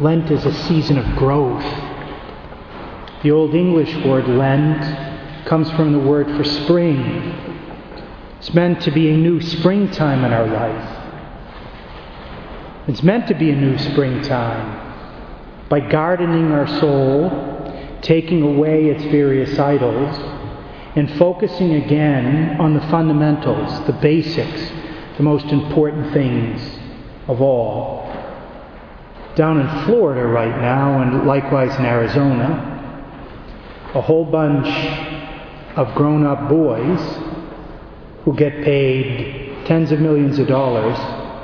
Lent is a season of growth. The Old English word Lent comes from the word for spring. It's meant to be a new springtime in our life. It's meant to be a new springtime by gardening our soul, taking away its various idols, and focusing again on the fundamentals, the basics, the most important things of all. Down in Florida right now, and likewise in Arizona, a whole bunch of grown-up boys who get paid tens of millions of dollars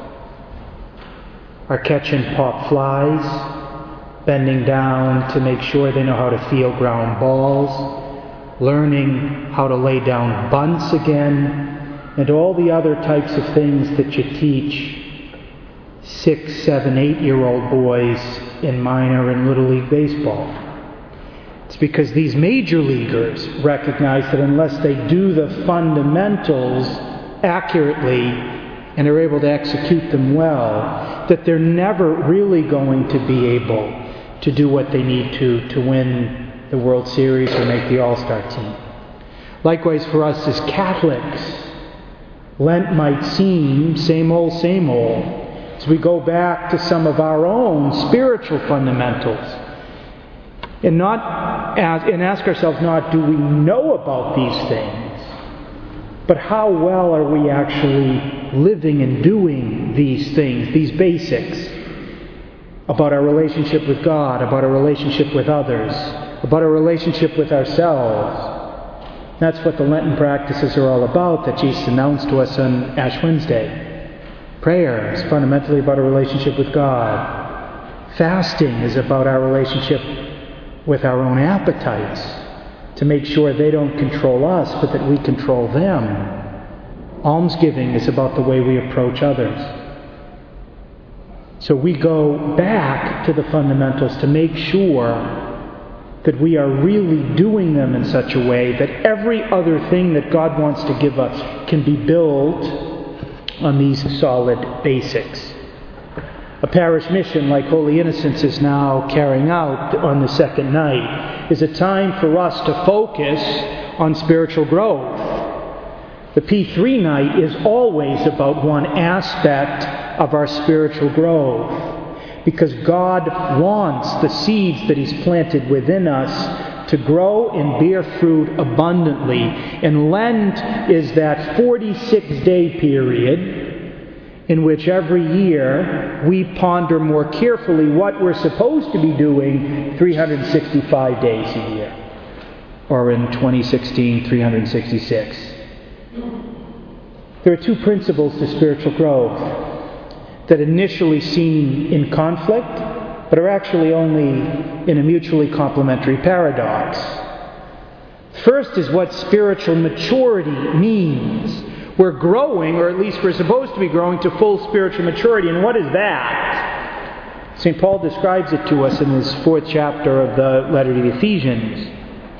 are catching pop flies, bending down to make sure they know how to field ground balls, learning how to lay down bunts again, and all the other types of things that you teach 6, 7, 8-year-old boys in minor and little league baseball. It's because these major leaguers recognize that unless they do the fundamentals accurately and are able to execute them well, that they're never really going to be able to do what they need to win the World Series or make the All-Star team. Likewise for us as Catholics, Lent might seem same old, as we go back to some of our own spiritual fundamentals and ask ourselves not do we know about these things, but how well are we actually living and doing these things, these basics, about our relationship with God, about our relationship with others, about our relationship with ourselves. That's what the Lenten practices are all about that Jesus announced to us on Ash Wednesday. Prayer is fundamentally about a relationship with God. Fasting is about our relationship with our own appetites, to make sure they don't control us, but that we control them. Almsgiving is about the way we approach others. So we go back to the fundamentals to make sure that we are really doing them in such a way that every other thing that God wants to give us can be built on these solid basics. A parish mission like Holy Innocents is now carrying out on the second night is a time for us to focus on spiritual growth. The P3 night is always about one aspect of our spiritual growth, because God wants the seeds that He's planted within us to grow and bear fruit abundantly. And Lent is that 46-day period in which every year we ponder more carefully what we're supposed to be doing 365 days a year. Or in 2016, 366. There are two principles to spiritual growth that initially seem in conflict, but are actually only in a mutually complementary paradox. First is what spiritual maturity means. We're growing, or at least we're supposed to be growing, to full spiritual maturity. And what is that? St. Paul describes it to us in his 4th chapter of the letter to the Ephesians,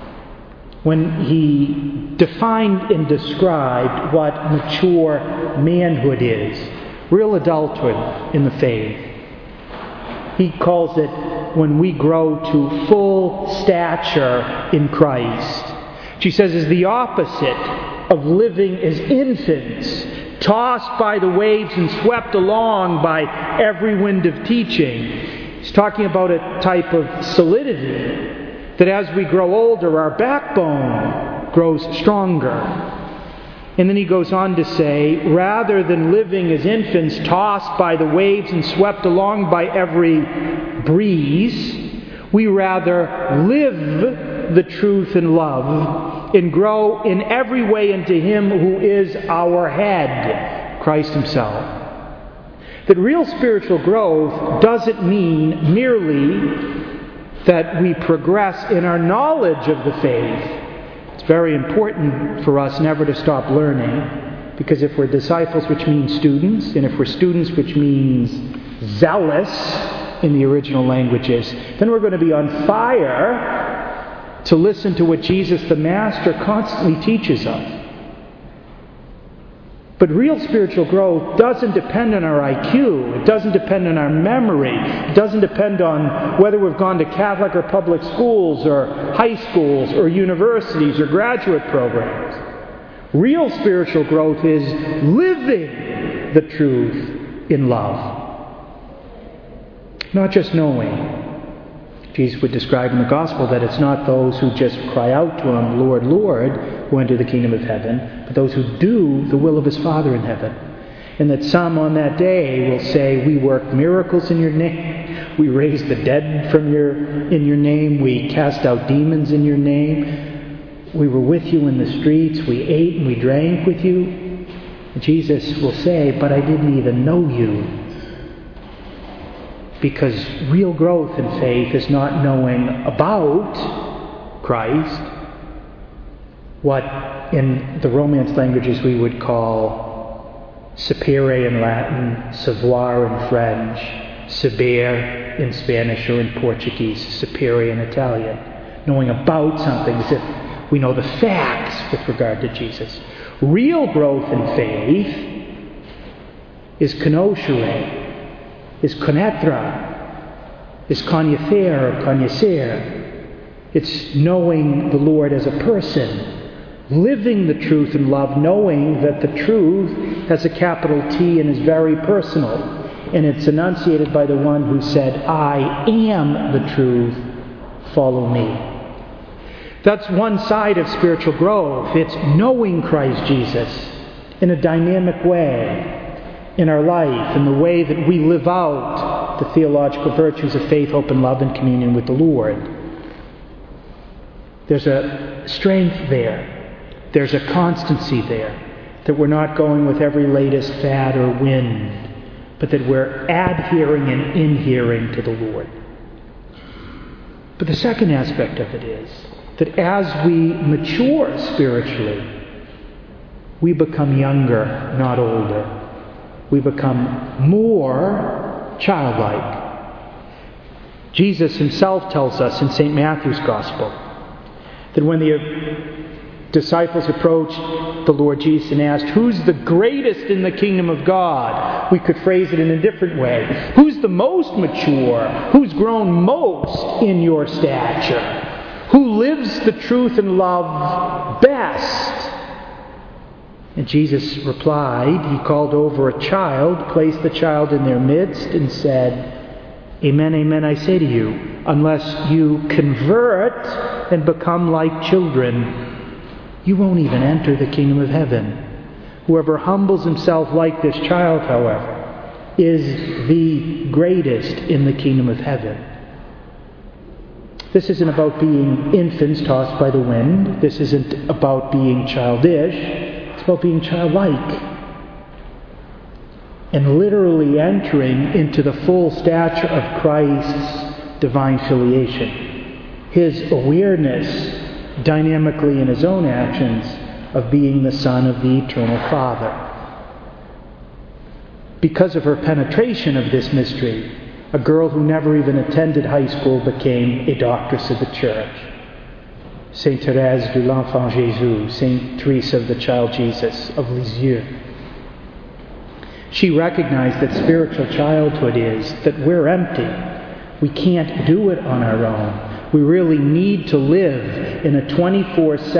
when he defined and described what mature manhood is, real adulthood in the faith. He calls it when we grow to full stature in Christ. She says is the opposite of living as infants, tossed by the waves and swept along by every wind of teaching. He's talking about a type of solidity that as we grow older, our backbone grows stronger. And then he goes on to say, rather than living as infants, tossed by the waves and swept along by every breeze, we rather live the truth in love and grow in every way into Him who is our head, Christ Himself. That real spiritual growth doesn't mean merely that we progress in our knowledge of the faith. It's very important for us never to stop learning, because if we're disciples, which means students, and if we're students, which means zealous in the original languages, then we're going to be on fire to listen to what Jesus the Master constantly teaches us. But real spiritual growth doesn't depend on our IQ. It doesn't depend on our memory. It doesn't depend on whether we've gone to Catholic or public schools or high schools or universities or graduate programs. Real spiritual growth is living the truth in love. Not just knowing. Jesus would describe in the Gospel that it's not those who just cry out to Him, Lord, Lord, who enter the kingdom of heaven, but those who do the will of His Father in heaven. And that some on that day will say, we worked miracles in your name, we raised the dead in your name, we cast out demons in your name, we were with you in the streets, we ate and we drank with you. And Jesus will say, but I didn't even know you. Because real growth in faith is not knowing about Christ, what in the Romance languages we would call sapere in Latin, savoir in French, saber in Spanish or in Portuguese, sapere in Italian. Knowing about something as if we know the facts with regard to Jesus. Real growth in faith is conoscere, is connaître, is connaître or connaîcer. It's knowing the Lord as a person, living the truth in love, knowing that the truth has a capital T and is very personal. And it's enunciated by the one who said, I am the truth, follow me. That's one side of spiritual growth. It's knowing Christ Jesus in a dynamic way in our life, in the way that we live out the theological virtues of faith, hope, and love in communion with the Lord. There's a strength there. There's a constancy there. That we're not going with every latest fad or wind, but that we're adhering and inhering to the Lord. But the second aspect of it is that as we mature spiritually, we become younger, not older. We become more childlike. Jesus Himself tells us in St. Matthew's Gospel that when the disciples approached the Lord Jesus and asked, who's the greatest in the kingdom of God? We could phrase it in a different way. Who's the most mature? Who's grown most in your stature? Who lives the truth and love best? And Jesus replied, He called over a child, placed the child in their midst, and said, Amen, amen, I say to you, unless you convert and become like children, you won't even enter the kingdom of heaven. Whoever humbles himself like this child, however, is the greatest in the kingdom of heaven. This isn't about being infants tossed by the wind. This isn't about being childish. It's about being childlike and literally entering into the full stature of Christ's divine filiation. His awareness dynamically in His own actions of being the Son of the Eternal Father. Because of her penetration of this mystery, a girl who never even attended high school became a doctress of the Church. Saint Thérèse de l'Enfant Jésus, Saint Teresa of the Child Jesus of Lisieux. She recognized that spiritual childhood is that we're empty. We can't do it on our own. We really need to live in a 24/7,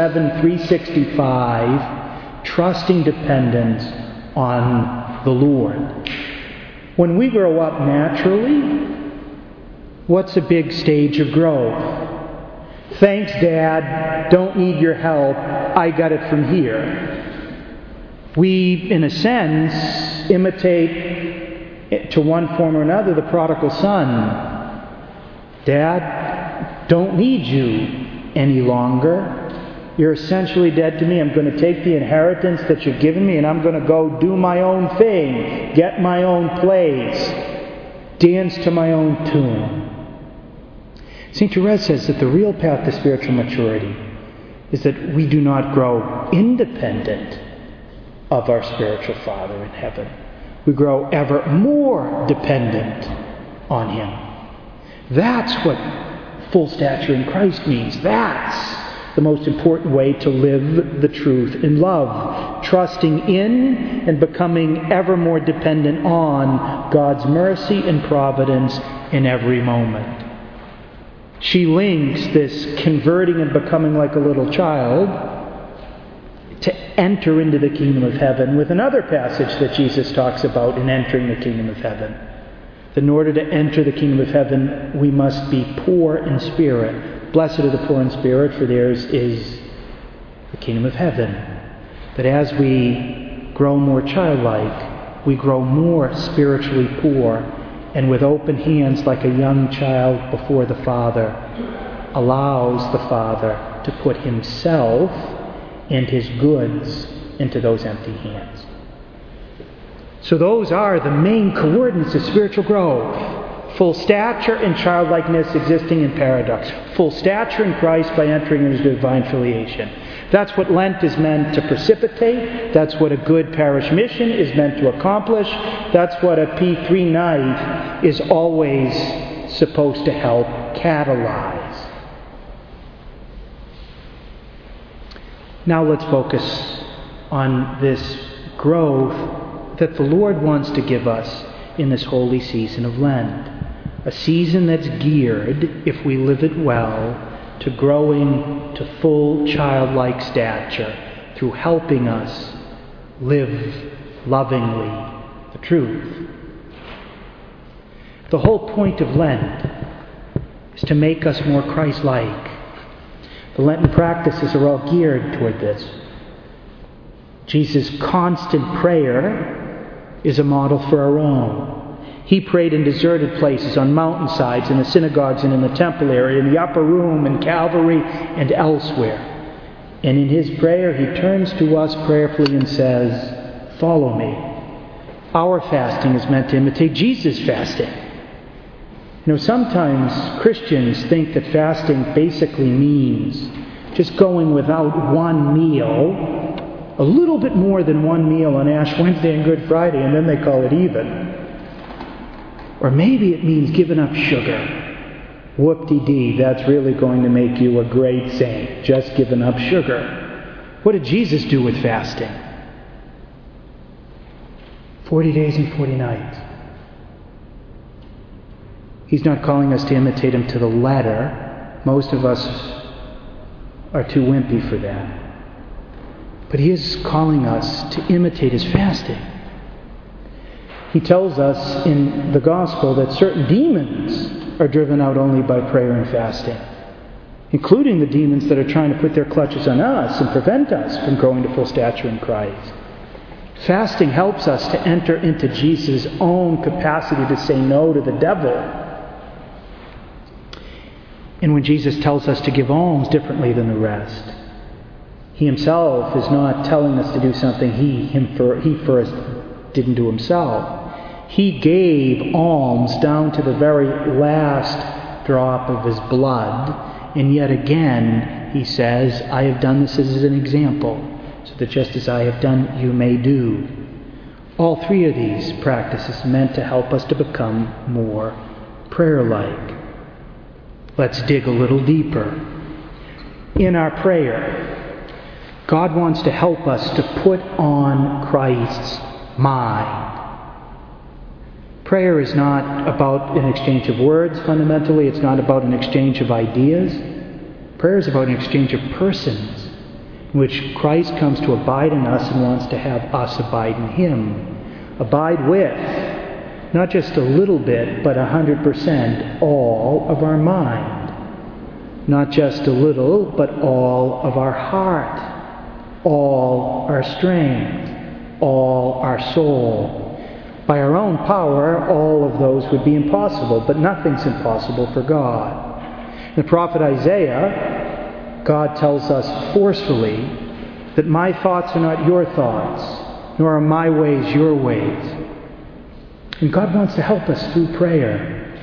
365 trusting dependence on the Lord. When we grow up naturally, what's a big stage of growth? Thanks, Dad. Don't need your help. I got it from here. We, in a sense, imitate, to one form or another, the prodigal son. Dad, don't need you any longer. You're essentially dead to me. I'm going to take the inheritance that you've given me and I'm going to go do my own thing, get my own place, dance to my own tune. St. Therese says that the real path to spiritual maturity is that we do not grow independent of our spiritual Father in heaven. We grow ever more dependent on Him. That's what full stature in Christ means. That's the most important way to live the truth in love, trusting in and becoming ever more dependent on God's mercy and providence in every moment. She links this converting and becoming like a little child to enter into the kingdom of heaven with another passage that Jesus talks about in entering the kingdom of heaven. That in order to enter the kingdom of heaven, we must be poor in spirit. Blessed are the poor in spirit, for theirs is the kingdom of heaven. That as we grow more childlike, we grow more spiritually poor, and with open hands like a young child before the Father, allows the Father to put himself and his goods into those empty hands. So those are the main coordinates of spiritual growth. Full stature and childlikeness existing in paradox. Full stature in Christ by entering into divine filiation. That's what Lent is meant to precipitate. That's what a good parish mission is meant to accomplish. That's what a P3 night is always supposed to help catalyze. Now let's focus on this growth that the Lord wants to give us in this holy season of Lent. A season that's geared, if we live it well, to growing to full childlike stature through helping us live lovingly the truth. The whole point of Lent is to make us more Christ-like. The Lenten practices are all geared toward this. Jesus' constant prayer is a model for our own. He prayed in deserted places, on mountainsides, in the synagogues and in the temple area, in the upper room, in Calvary, and elsewhere. And in his prayer, he turns to us prayerfully and says, "Follow me." Our fasting is meant to imitate Jesus' fasting. You know, sometimes Christians think that fasting basically means just going without one meal, a little bit more than one meal on Ash Wednesday and Good Friday, and then they call it even. Or maybe it means giving up sugar. Whoop-de-dee, that's really going to make you a great saint, just giving up sugar. What did Jesus do with fasting? 40 days and 40 nights. He's not calling us to imitate him to the letter. Most of us are too wimpy for that. But he is calling us to imitate his fasting. He tells us in the gospel that certain demons are driven out only by prayer and fasting, including the demons that are trying to put their clutches on us and prevent us from growing to full stature in Christ. Fasting helps us to enter into Jesus' own capacity to say no to the devil. And when Jesus tells us to give alms differently than the rest, he himself is not telling us to do something he first didn't do himself. He gave alms down to the very last drop of his blood, and yet again he says, "I have done this as an example, so that just as I have done, you may do." All three of these practices meant to help us to become more prayer-like. Let's dig a little deeper. In our prayer, God wants to help us to put on Christ's mind. Prayer is not about an exchange of words, fundamentally. It's not about an exchange of ideas. Prayer is about an exchange of persons, in which Christ comes to abide in us and wants to have us abide in him. Abide with, not just a little bit, but 100% all of our mind. Not just a little, but all of our heart, all our strength, all our soul. By our own power, all of those would be impossible, but nothing's impossible for God. In the prophet Isaiah, God tells us forcefully that my thoughts are not your thoughts, nor are my ways your ways. And God wants to help us through prayer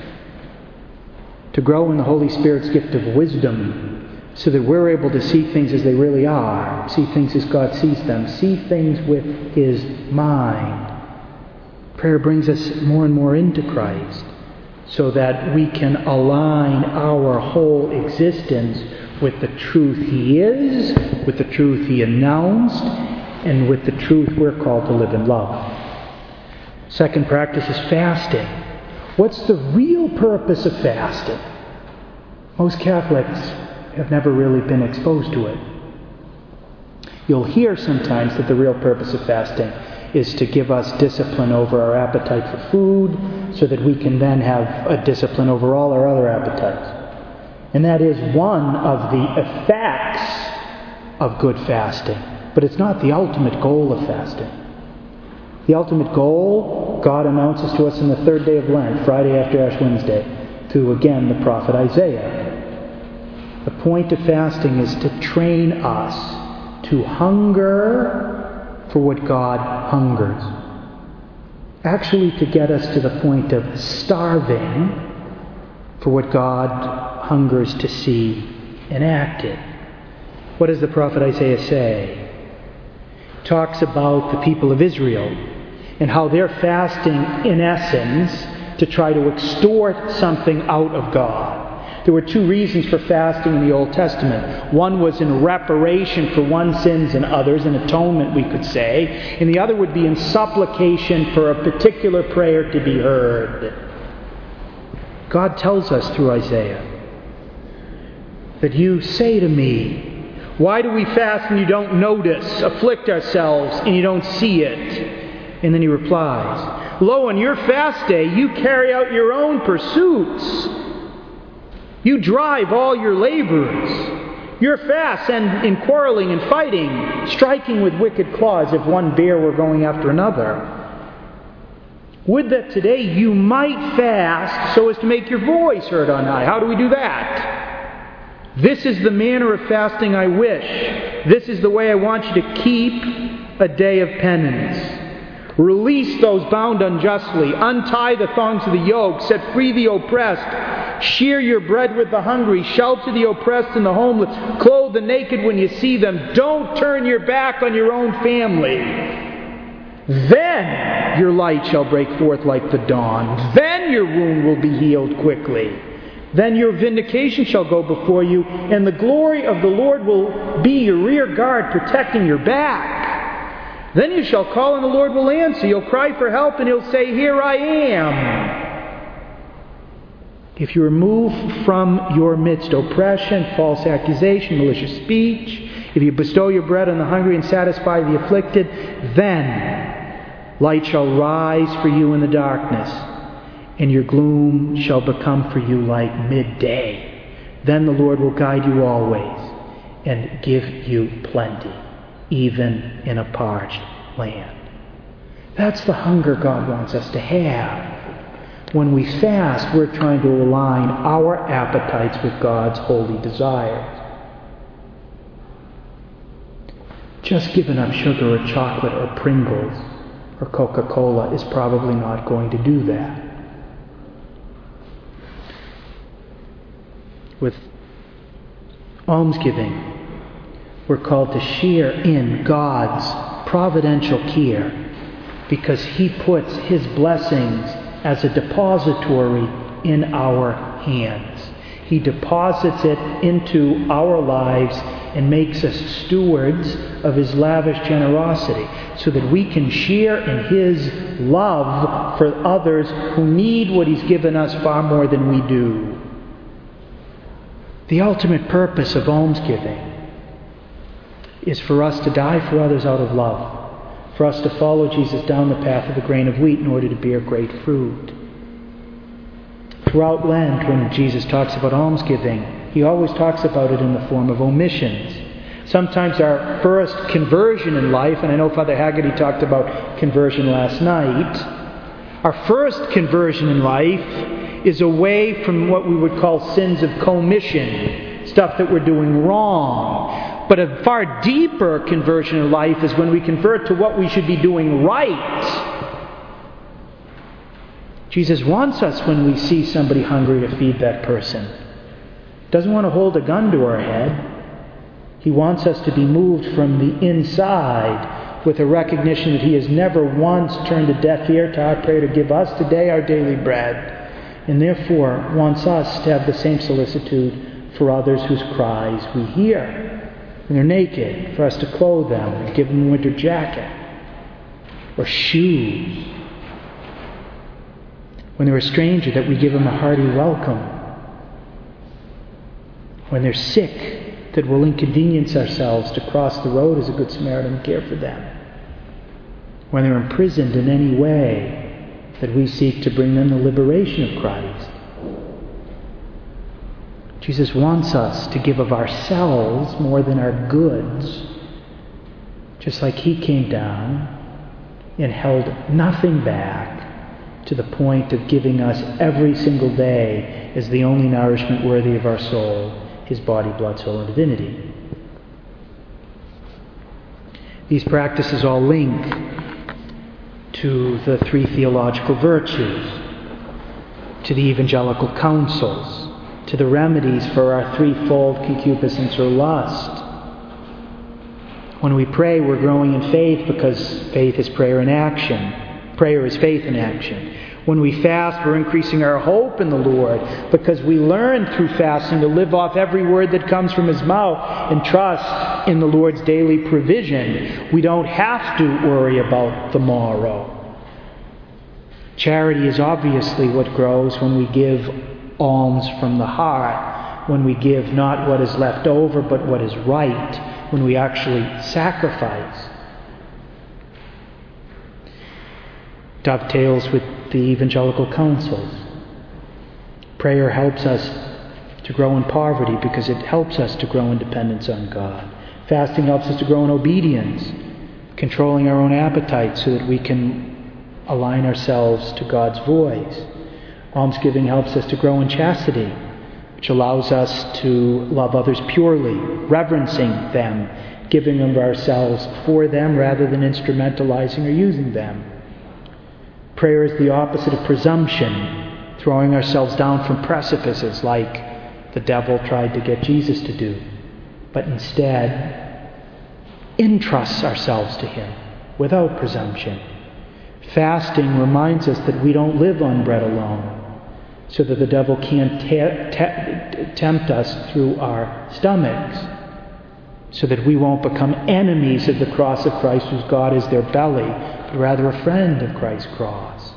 to grow in the Holy Spirit's gift of wisdom, so that we're able to see things as they really are, see things as God sees them, see things with his mind. Prayer brings us more and more into Christ, so that we can align our whole existence with the truth He is, with the truth He announced, and with the truth we're called to live in love. Second practice is fasting. What's the real purpose of fasting? Most Catholics have never really been exposed to it. You'll hear sometimes that the real purpose of fasting is to give us discipline over our appetite for food so that we can then have a discipline over all our other appetites. And that is one of the effects of good fasting. But it's not the ultimate goal of fasting. The ultimate goal, God announces to us in the third day of Lent, Friday after Ash Wednesday, through again the prophet Isaiah. The point of fasting is to train us to hunger for what God hungers. Actually, to get us to the point of starving for what God hungers to see enacted. What does the prophet Isaiah say? He talks about the people of Israel and how they're fasting, in essence, to try to extort something out of God. There were two reasons for fasting in the Old Testament. One was in reparation for one's sins and others, an atonement, we could say. And the other would be in supplication for a particular prayer to be heard. God tells us through Isaiah that you say to me, why do we fast and you don't notice, afflict ourselves and you don't see it? And then he replies, lo, on your fast day you carry out your own pursuits. You drive all your laborers. Your fasts end in quarreling and fighting, striking with wicked claws if one bear were going after another. Would that today you might fast so as to make your voice heard on high. How do we do that? This is the manner of fasting I wish. This is the way I want you to keep a day of penance. Release those bound unjustly. Untie the thongs of the yoke. Set free the oppressed. Share your bread with the hungry. Shelter the oppressed and the homeless. Clothe the naked when you see them. Don't turn your back on your own family. Then your light shall break forth like the dawn. Then your wound will be healed quickly. Then your vindication shall go before you, and the glory of the Lord will be your rear guard, protecting your back. Then you shall call, and the Lord will answer. You'll cry for help, and He'll say, here I am. If you remove from your midst oppression, false accusation, malicious speech, if you bestow your bread on the hungry and satisfy the afflicted, then light shall rise for you in the darkness, and your gloom shall become for you like midday. Then the Lord will guide you always and give you plenty, even in a parched land. That's the hunger God wants us to have. When we fast, we're trying to align our appetites with God's holy desires. Just giving up sugar or chocolate or Pringles or Coca-Cola is probably not going to do that. With almsgiving, we're called to share in God's providential care because He puts His blessings as a depository in our hands. He deposits it into our lives and makes us stewards of His lavish generosity so that we can share in His love for others who need what He's given us far more than we do. The ultimate purpose of almsgiving is for us to die for others out of love, for us to follow Jesus down the path of the grain of wheat in order to bear great fruit. Throughout Lent, when Jesus talks about almsgiving, He always talks about it in the form of omissions. Sometimes our first conversion in life, and I know Father Haggerty talked about conversion last night, our first conversion in life is away from what we would call sins of commission, stuff that we're doing wrong. But a far deeper conversion in life is when we convert to what we should be doing right. Jesus wants us, when we see somebody hungry, to feed that person. He doesn't want to hold a gun to our head. He wants us to be moved from the inside with a recognition that He has never once turned a deaf ear to our prayer to give us today our daily bread, and therefore wants us to have the same solicitude for others whose cries we hear. When they're naked, for us to clothe them and give them a winter jacket or shoes. When they're a stranger, that we give them a hearty welcome. When they're sick, that we'll inconvenience ourselves to cross the road as a good Samaritan and care for them. When they're imprisoned in any way, that we seek to bring them the liberation of Christ. Jesus wants us to give of ourselves more than our goods, just like He came down and held nothing back to the point of giving us every single day as the only nourishment worthy of our soul, His body, blood, soul, and divinity. These practices all link to the three theological virtues, to the evangelical counsels, to the remedies for our threefold concupiscence or lust. When we pray, we're growing in faith because faith is prayer in action. Prayer is faith in action. When we fast, we're increasing our hope in the Lord because we learn through fasting to live off every word that comes from His mouth and trust in the Lord's daily provision. We don't have to worry about the morrow. Charity is obviously what grows when we give alms from the heart, when we give not what is left over but what is right, when we actually sacrifice. Dovetails with the evangelical counsels. Prayer helps us to grow in poverty because it helps us to grow in dependence on God. Fasting helps us to grow in obedience, controlling our own appetites so that we can align ourselves to God's voice. Almsgiving helps us to grow in chastity, which allows us to love others purely, reverencing them, giving of ourselves for them rather than instrumentalizing or using them. Prayer is the opposite of presumption, throwing ourselves down from precipices like the devil tried to get Jesus to do, but instead entrusts ourselves to Him without presumption. Fasting reminds us that we don't live on bread alone, so that the devil can't tempt us through our stomachs, so that we won't become enemies of the cross of Christ, whose God is their belly, but rather a friend of Christ's cross.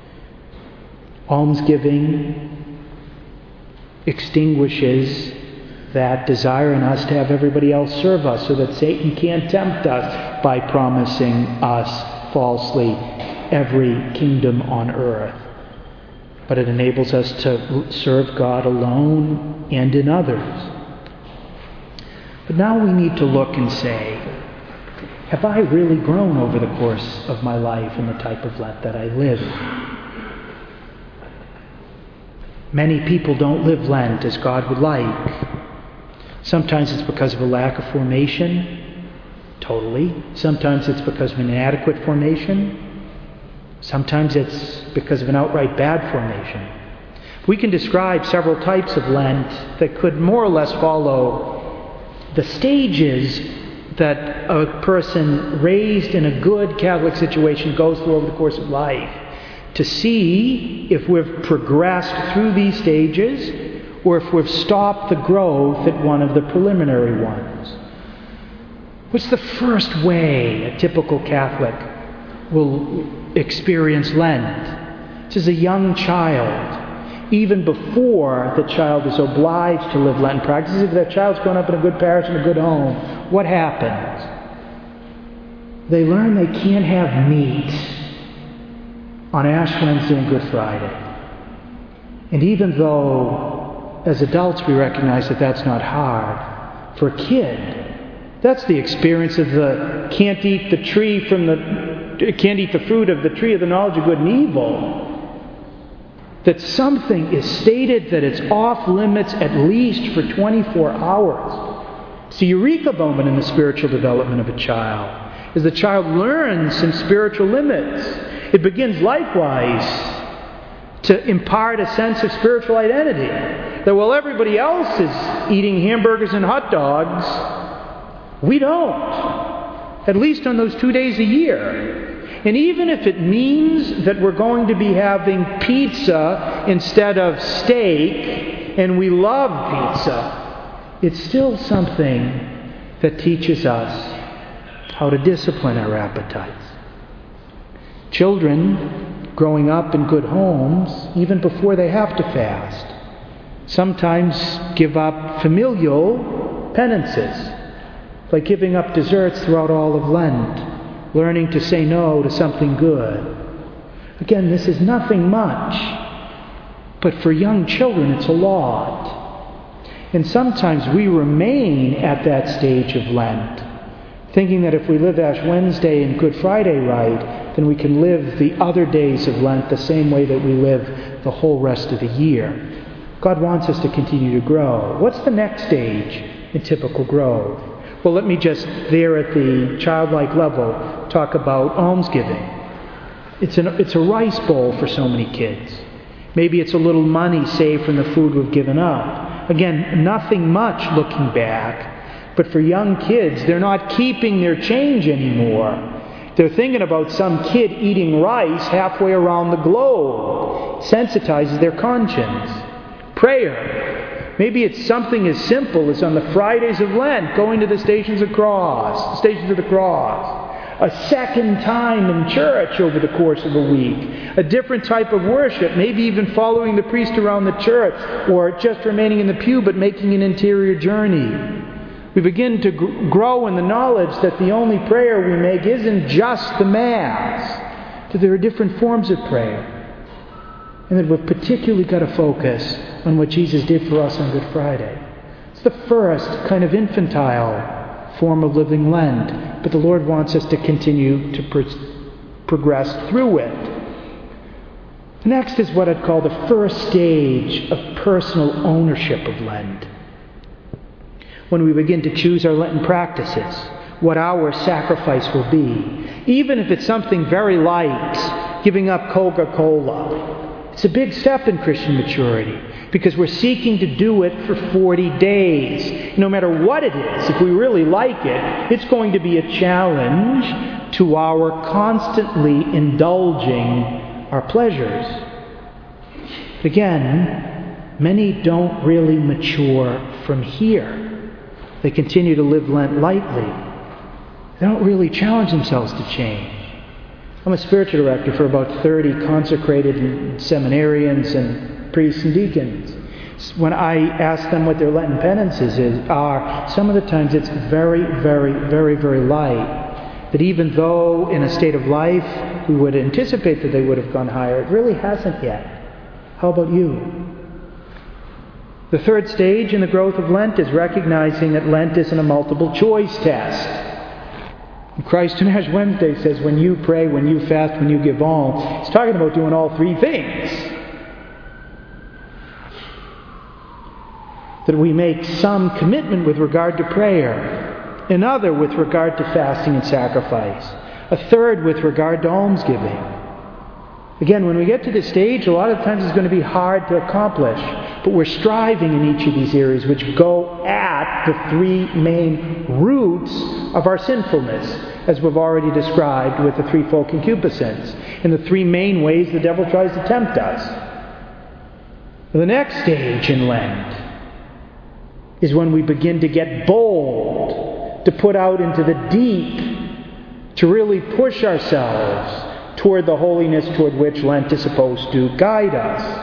Almsgiving extinguishes that desire in us to have everybody else serve us, so that Satan can't tempt us by promising us falsely every kingdom on earth. But it enables us to serve God alone and in others. But now we need to look and say, have I really grown over the course of my life in the type of Lent that I live? Many people don't live Lent as God would like. Sometimes it's because of a lack of formation, totally. Sometimes it's because of an inadequate formation. Sometimes it's because of an outright bad formation. We can describe several types of Lent that could more or less follow the stages that a person raised in a good Catholic situation goes through over the course of life, to see if we've progressed through these stages or if we've stopped the growth at one of the preliminary ones. What's the first way a typical Catholic will experience Lent? This is a young child. Even before the child is obliged to live Lenten practices, if that child's grown up in a good parish and a good home, what happens? They learn they can't have meat on Ash Wednesday and Good Friday. And even though as adults we recognize that that's not hard, for a kid, that's the experience of the can't eat the fruit of the tree of the knowledge of good and evil. That something is stated that it's off limits at least for 24 hours. It's the eureka moment in the spiritual development of a child. As the child learns some spiritual limits, it begins likewise to impart a sense of spiritual identity. That while everybody else is eating hamburgers and hot dogs, we don't. At least on those 2 days a year. And even if it means that we're going to be having pizza instead of steak, and we love pizza, it's still something that teaches us how to discipline our appetites. Children growing up in good homes, even before they have to fast, sometimes give up familial penances, like giving up desserts throughout all of Lent, learning to say no to something good. Again, this is nothing much, but for young children it's a lot. And sometimes we remain at that stage of Lent, thinking that if we live Ash Wednesday and Good Friday right, then we can live the other days of Lent the same way that we live the whole rest of the year. God wants us to continue to grow. What's the next stage in typical growth? Well, let me just, there at the childlike level, talk about almsgiving. It's a rice bowl for so many kids. Maybe it's a little money saved from the food we've given up. Again, nothing much looking back, but for young kids, they're not keeping their change anymore. They're thinking about some kid eating rice halfway around the globe. It sensitizes their conscience. Prayer. Maybe it's something as simple as on the Fridays of Lent, going to the Stations of the Cross. A second time in church over the course of a week. A different type of worship, maybe even following the priest around the church, or just remaining in the pew but making an interior journey. We begin to grow in the knowledge that the only prayer we make isn't just the Mass, that there are different forms of prayer. And that we've particularly got to focus on what Jesus did for us on Good Friday. It's the first kind of infantile form of living Lent, but the Lord wants us to continue to progress through it. The next is what I'd call the first stage of personal ownership of Lent. When we begin to choose our Lenten practices, what our sacrifice will be. Even if it's something very light, giving up Coca-Cola. It's a big step in Christian maturity because we're seeking to do it for 40 days. No matter what it is, if we really like it, it's going to be a challenge to our constantly indulging our pleasures. But again, many don't really mature from here. They continue to live Lent lightly. They don't really challenge themselves to change. I'm a spiritual director for about 30 consecrated seminarians and priests and deacons. When I ask them what their Lenten penances are, some of the times it's very, very, very, very light. That even though in a state of life we would anticipate that they would have gone higher, it really hasn't yet. How about you? The third stage in the growth of Lent is recognizing that Lent isn't a multiple choice test. Christ on Ash Wednesday says when you pray, when you fast, when you give alms, it's talking about doing all three things. That we make some commitment with regard to prayer, another with regard to fasting and sacrifice, a third with regard to almsgiving. Again, when we get to this stage, a lot of times it's going to be hard to accomplish, but we're striving in each of these areas which go at the three main roots of our sinfulness, as we've already described with the threefold concupiscence, in the three main ways the devil tries to tempt us. The next stage in Lent is when we begin to get bold, to put out into the deep, to really push ourselves toward the holiness toward which Lent is supposed to guide us.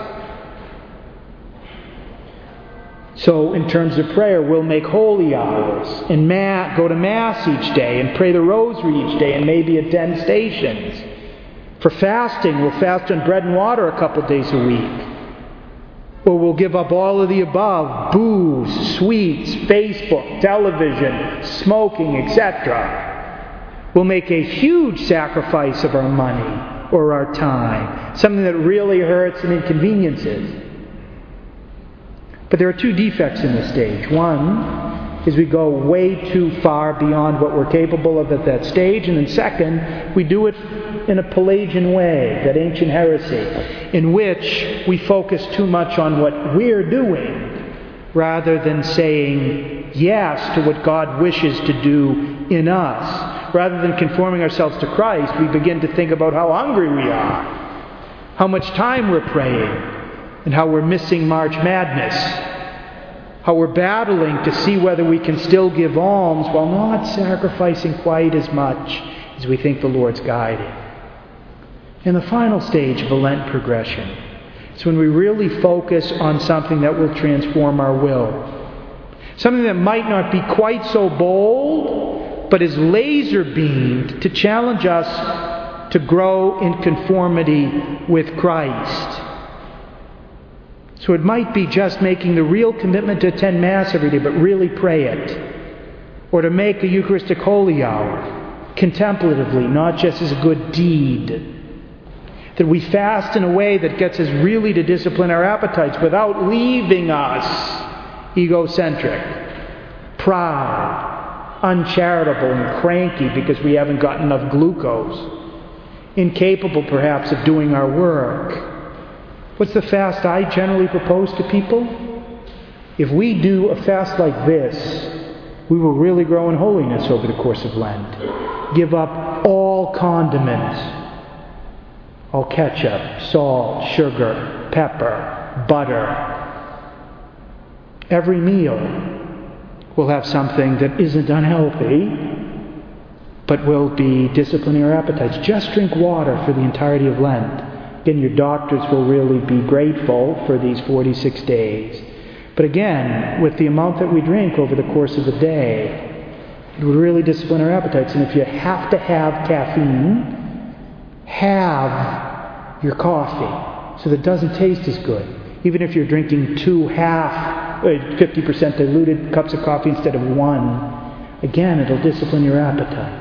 So in terms of prayer, we'll make holy hours and go to Mass each day and pray the Rosary each day and maybe attend stations. For fasting, we'll fast on bread and water a couple days a week. Or we'll give up all of the above, booze, sweets, Facebook, television, smoking, etc. We'll make a huge sacrifice of our money or our time, something that really hurts and inconveniences. But there are two defects in this stage. One is we go way too far beyond what we're capable of at that stage. And then second, we do it in a Pelagian way, that ancient heresy, in which we focus too much on what we're doing rather than saying yes to what God wishes to do in us. Rather than conforming ourselves to Christ, we begin to think about how hungry we are, how much time we're praying, and how we're missing March Madness, How we're battling to see whether we can still give alms while not sacrificing quite as much as we think the Lord's guiding. And the final stage of a Lent progression is when we really focus on something that will transform our will. Something that might not be quite so bold, but is laser-beamed to challenge us to grow in conformity with Christ. So it might be just making the real commitment to attend Mass every day, but really pray it. Or to make a Eucharistic Holy Hour contemplatively, not just as a good deed. That we fast in a way that gets us really to discipline our appetites without leaving us egocentric, proud, uncharitable, and cranky because we haven't got enough glucose, incapable perhaps of doing our work. What's the fast I generally propose to people? If we do a fast like this, we will really grow in holiness over the course of Lent. Give up all condiments, all ketchup, salt, sugar, pepper, butter. Every meal will have something that isn't unhealthy, but will be disciplining our appetites. Just drink water for the entirety of Lent. Again, your doctors will really be grateful for these 46 days. But again, with the amount that we drink over the course of a day, it will really discipline our appetites. And if you have to have caffeine, have your coffee so that it doesn't taste as good. Even if you're drinking 50% diluted cups of coffee instead of one, again, it'll discipline your appetite.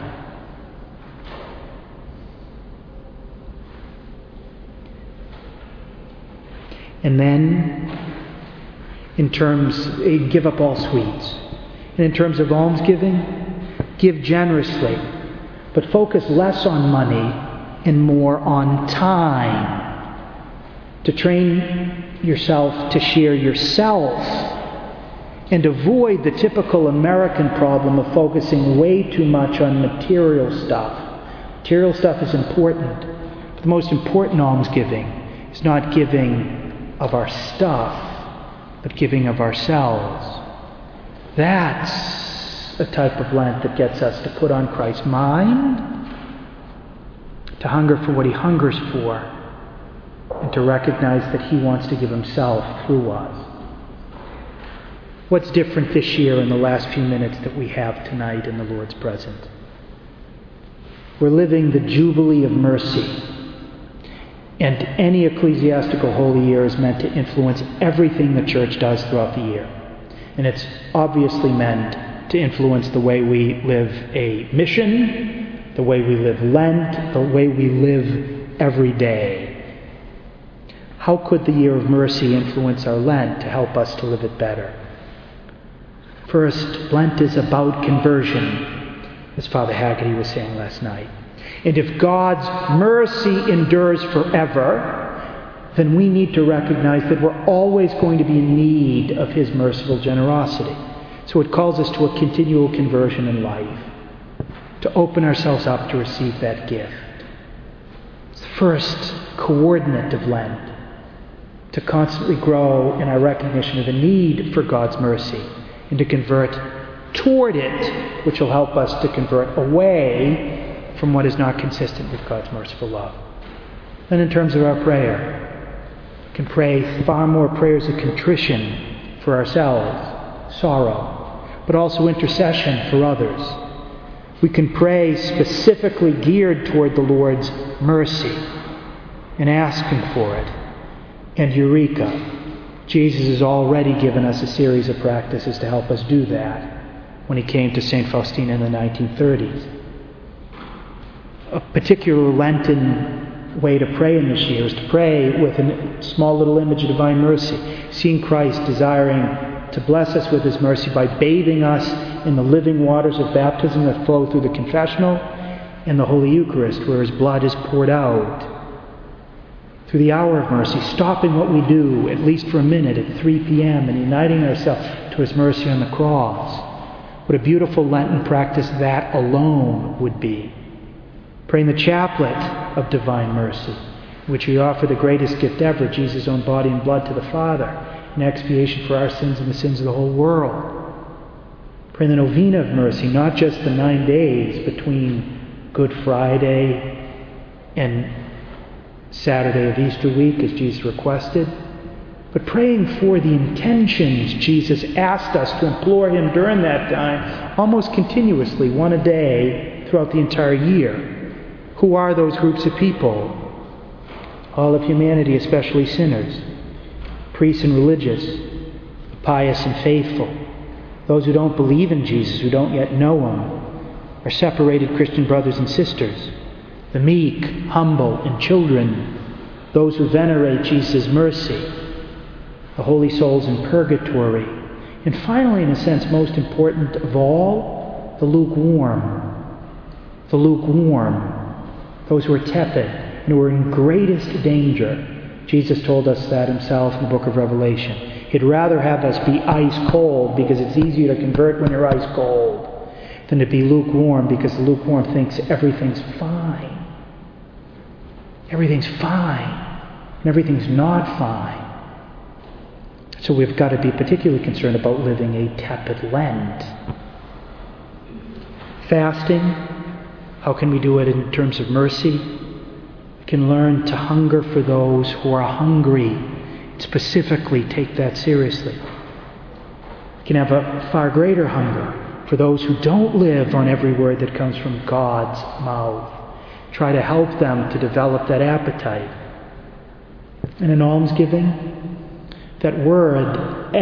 And then, give up all sweets. And in terms of almsgiving, give generously, but focus less on money and more on time. To train yourself to share yourself and avoid the typical American problem of focusing way too much on material stuff. Material stuff is important, but the most important almsgiving is not giving of our stuff, but giving of ourselves. That's a type of Lent that gets us to put on Christ's mind, to hunger for what He hungers for, and to recognize that He wants to give Himself through us. What's different this year in the last few minutes that we have tonight in the Lord's presence? We're living the Jubilee of Mercy. And any ecclesiastical holy year is meant to influence everything the Church does throughout the year. And it's obviously meant to influence the way we live a mission, the way we live Lent, the way we live every day. How could the year of mercy influence our Lent to help us to live it better? First, Lent is about conversion, as Father Haggerty was saying last night. And if God's mercy endures forever, then we need to recognize that we're always going to be in need of His merciful generosity. So it calls us to a continual conversion in life, to open ourselves up to receive that gift. It's the first coordinate of Lent, to constantly grow in our recognition of the need for God's mercy and to convert toward it, which will help us to convert away from what is not consistent with God's merciful love. Then in terms of our prayer, we can pray far more prayers of contrition for ourselves, sorrow, but also intercession for others. We can pray specifically geared toward the Lord's mercy and asking for it. And Eureka, Jesus has already given us a series of practices to help us do that when He came to St. Faustina in the 1930s. A particular Lenten way to pray in this year is to pray with a small little image of divine mercy, seeing Christ desiring to bless us with His mercy by bathing us in the living waters of baptism that flow through the confessional and the Holy Eucharist, where His blood is poured out. Through the hour of mercy, stopping what we do, at least for a minute, at 3 p.m. and uniting ourselves to His mercy on the cross. What a beautiful Lenten practice that alone would be. Praying the chaplet of divine mercy, in which we offer the greatest gift ever, Jesus' own body and blood, to the Father, in expiation for our sins and the sins of the whole world. Pray the Novena of Mercy, not just the 9 days between Good Friday and Saturday of Easter week, as Jesus requested, but praying for the intentions Jesus asked us to implore him during that time, almost continuously, one a day throughout the entire year. Who are those groups of people? All of humanity, especially sinners, priests and religious, pious and faithful, those who don't believe in Jesus, who don't yet know him, our separated Christian brothers and sisters, the meek, humble, and children, those who venerate Jesus' mercy, the holy souls in purgatory, and finally, in a sense, most important of all, the lukewarm. The lukewarm, those who are tepid and who are in greatest danger. Jesus told us that himself in the book of Revelation. He'd rather have us be ice cold, because it's easier to convert when you're ice cold, than to be lukewarm, because the lukewarm thinks everything's fine. Everything's fine, and everything's not fine. So we've got to be particularly concerned about living a tepid Lent. Fasting, how can we do it in terms of mercy? We can learn to hunger for those who are hungry. Specifically, take that seriously. We can have a far greater hunger for those who don't live on every word that comes from God's mouth. Try to help them to develop that appetite. And in almsgiving, that word,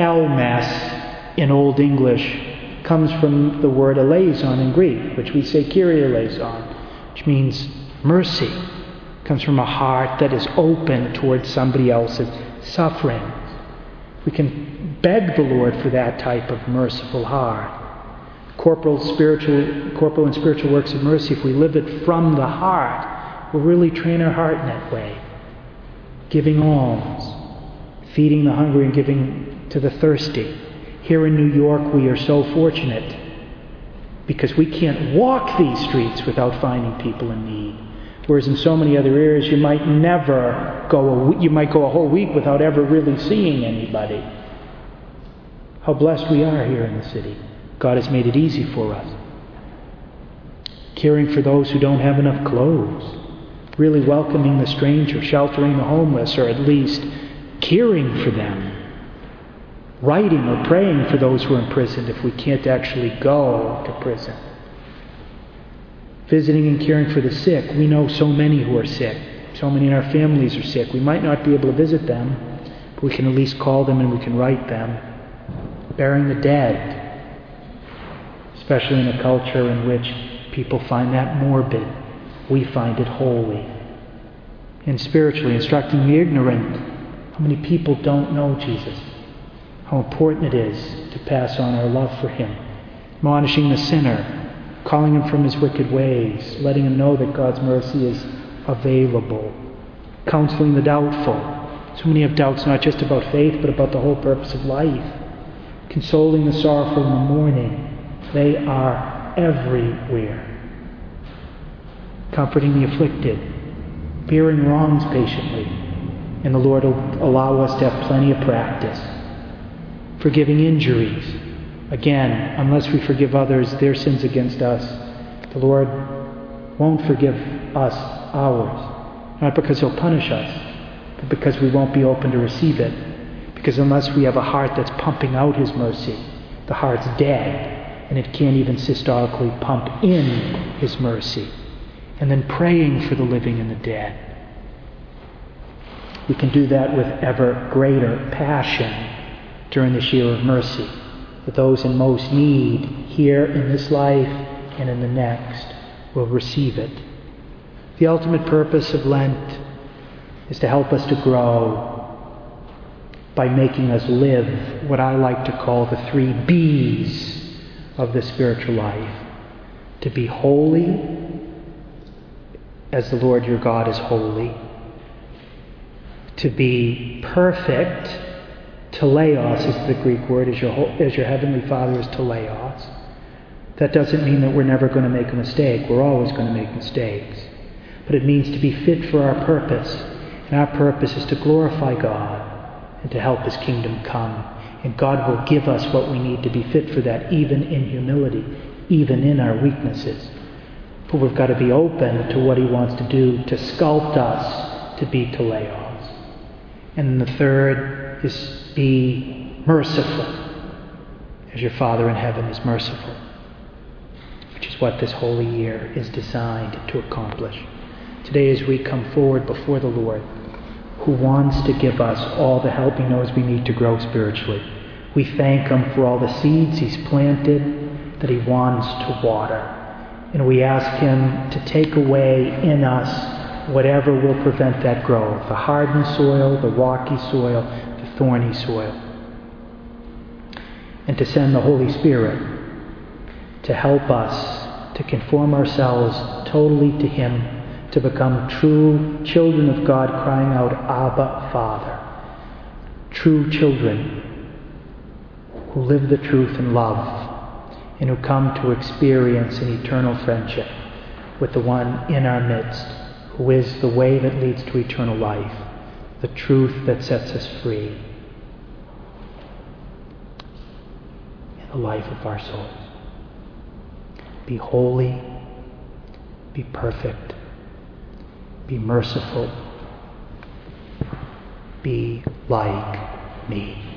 almas, in Old English, comes from the word eleison in Greek, which we say Kyrie eleison, which means mercy. It comes from a heart that is open towards somebody else's suffering. We can beg the Lord for that type of merciful heart. Corporal and spiritual works of mercy, if we live it from the heart, we'll really train our heart in that way. Giving alms, feeding the hungry and giving to the thirsty. Here in New York, we are so fortunate because we can't walk these streets without finding people in need. Whereas in so many other areas, you might go a whole week without ever really seeing anybody. How blessed we are here in the city. God has made it easy for us. Caring for those who don't have enough clothes. Really welcoming the stranger, sheltering the homeless, or at least caring for them. Writing or praying for those who are imprisoned if we can't actually go to prison. Visiting and caring for the sick. We know so many who are sick. So many in our families are sick. We might not be able to visit them, but we can at least call them and we can write them. Burying the dead. Especially in a culture in which people find that morbid. We find it holy. And spiritually, instructing the ignorant. How many people don't know Jesus? How important it is to pass on our love for him. Admonishing the sinner. Calling him from his wicked ways. Letting him know that God's mercy is available. Counseling the doubtful. So many have doubts not just about faith, but about the whole purpose of life. Consoling the sorrowful in the morning. They are everywhere. Comforting the afflicted. Bearing wrongs patiently. And the Lord will allow us to have plenty of practice. Forgiving injuries. Again, unless we forgive others their sins against us, the Lord won't forgive us ours. Not because he'll punish us, but because we won't be open to receive it. Because unless we have a heart that's pumping out his mercy, the heart's dead, and it can't even systolically pump in his mercy. And then praying for the living and the dead. We can do that with ever greater passion during this year of mercy, that those in most need here in this life and in the next will receive it. The ultimate purpose of Lent is to help us to grow by making us live what I like to call the 3 B's of the spiritual life. To be holy as the Lord your God is holy. To be perfect, teleios is the Greek word, as your heavenly Father is teleios. That doesn't mean that we're never going to make a mistake. We're always going to make mistakes. But it means to be fit for our purpose. And our purpose is to glorify God and to help his kingdom come. And God will give us what we need to be fit for that, even in humility, even in our weaknesses. But we've got to be open to what he wants to do to sculpt us to be teleos. And the third is be merciful, as your Father in heaven is merciful, which is what this holy year is designed to accomplish. Today, as we come forward before the Lord, who wants to give us all the help he knows we need to grow spiritually, we thank him for all the seeds he's planted that he wants to water. And we ask him to take away in us whatever will prevent that growth, the hardened soil, the rocky soil, the thorny soil. And to send the Holy Spirit to help us to conform ourselves totally to him, to become true children of God, crying out, Abba, Father. True children who live the truth in love and who come to experience an eternal friendship with the one in our midst, who is the way that leads to eternal life, the truth that sets us free, and the life of our souls. Be holy, be perfect, be merciful, be like me.